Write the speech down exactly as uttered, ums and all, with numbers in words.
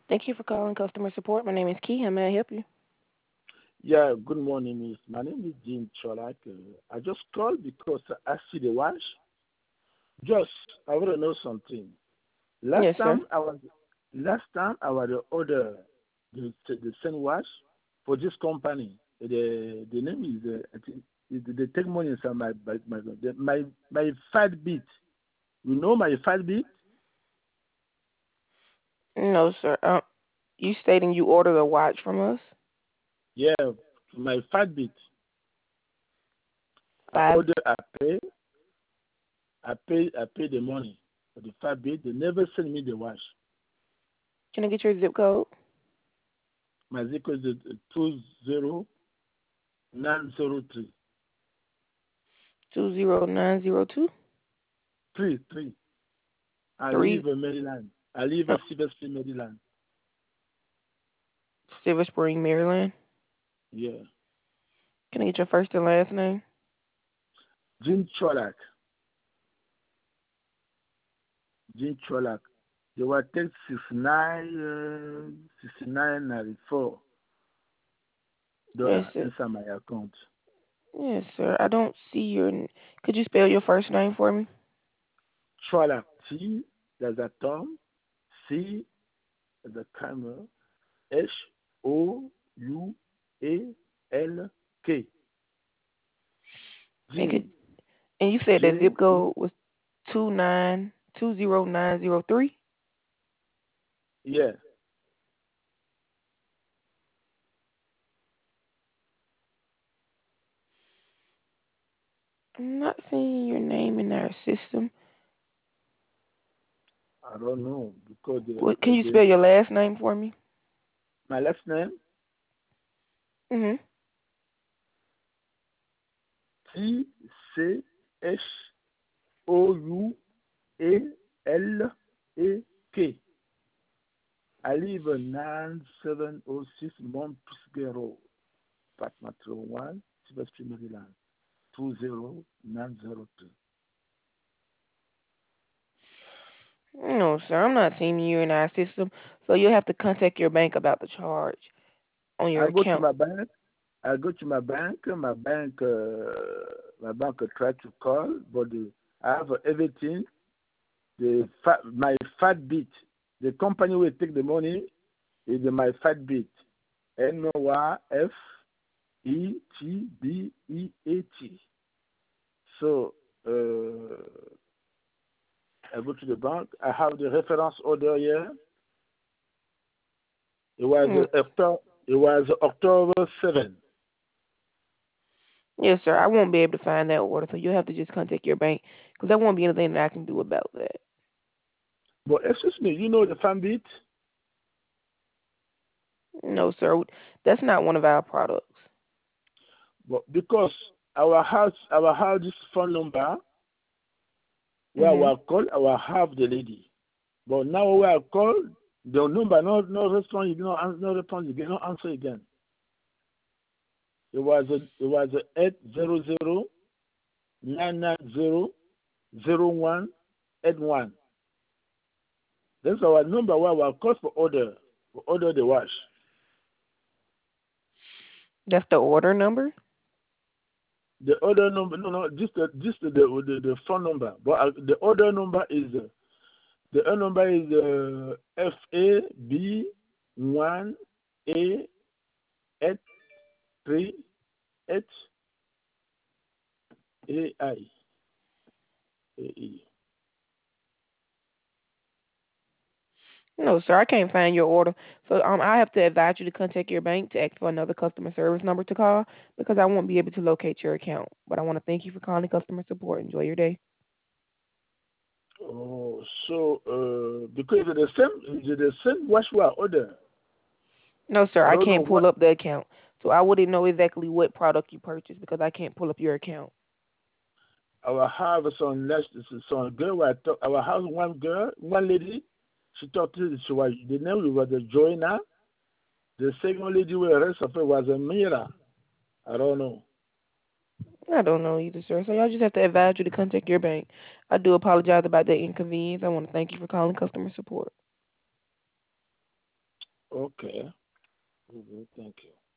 Thank you for calling customer support. My name is Key. How may I help you? Yeah, good morning, miss. My name is Jim Cholak. Uh, I just called because I see the wash. Just, I want to know something. Last Yes, sir. time I was, last time I was the order the the same wash for this company. The the name is uh, I think is the take money inside my my my the, my my five bit. You know my five bit? No, sir. Uh, you stating you ordered a watch from us? Yeah, my five bit. I Five. order, I pay, I pay, I pay the money for the five bit. They never send me the wash. Can I get your zip code? My zip code is two zero nine zero three. Two zero nine zero two Three, three. I three. live in Maryland. I live Uh, in Silver Spring, Maryland. Silver Spring, Maryland. Yeah. Can I get your first and last name? Jim Cholak. Jim Cholak. They were take sixty-nine, uh, sixty-nine ninety-four Yes, dollar sir. inside my account. Yes, sir. I don't see your. Could you spell your first name for me? Cholak. T, there's a Tom. C, there's a camera. H, O, U, A, L, K. And could Jim. and you said that J, zip code was two nine two zero nine zero three. yeah. I'm not seeing your name in our system. I don't know because the, What? Can the, you the spell your last name for me? my last name Mhm. T C H O U A L A K. I live in nine seven zero six Mount Pisgah Road, apartment one, Silver Spring, Maryland, two zero nine zero two. No, sir. I'm not seeing you in our system, so you'll have to contact your bank about the charge on your I go to account. my bank. I go to my bank. My bank, uh, my bank uh, try to call, but the, I have everything. The fa- my fat bit. The company will take the money is my fat bit. N Y F E T B E A T. So uh, I go to the bank. I have the reference order here. It was Mm. uh, October. It was October seventh. Yes, sir. I won't be able to find that order, so you'll have to just contact your bank because there won't be anything that I can do about that. But excuse me, you know the fan bit? No, sir. That's not one of our products. But because our house, our house is phone number where Mhm. we call, our have the lady. But now we are call the number, no, no response, you know, no response, you no answer again. It was a, it was a eight zero zero nine nine zero zero one eight one. That's our number where we call for order, for order the wash. That's the order number. The order number, no, no, just the, just the, the, the phone number. But uh, the order number is, uh, the order number is uh, F A B one A eight three eight A I A E. No, sir. I can't find your order, so um, I have to advise you to contact your bank to ask for another customer service number to call because I won't be able to locate your account. But I want to thank you for calling customer support. Enjoy your day. Oh, so uh, because it's the same, it's the same wash we are order. No, sir, I I don't know can't what pull up the account. So I wouldn't know exactly what product you purchased because I can't pull up your account. our have some next some girl. I talk, our house one girl, one lady. She talked to she was the name was the Joanna. The second lady with the rest of it was a Mira. I don't know. I don't know either, sir. So y'all just have to advise you to contact your bank. I do apologize about the inconvenience. I want to thank you for calling customer support. Okay. Mhm, thank you.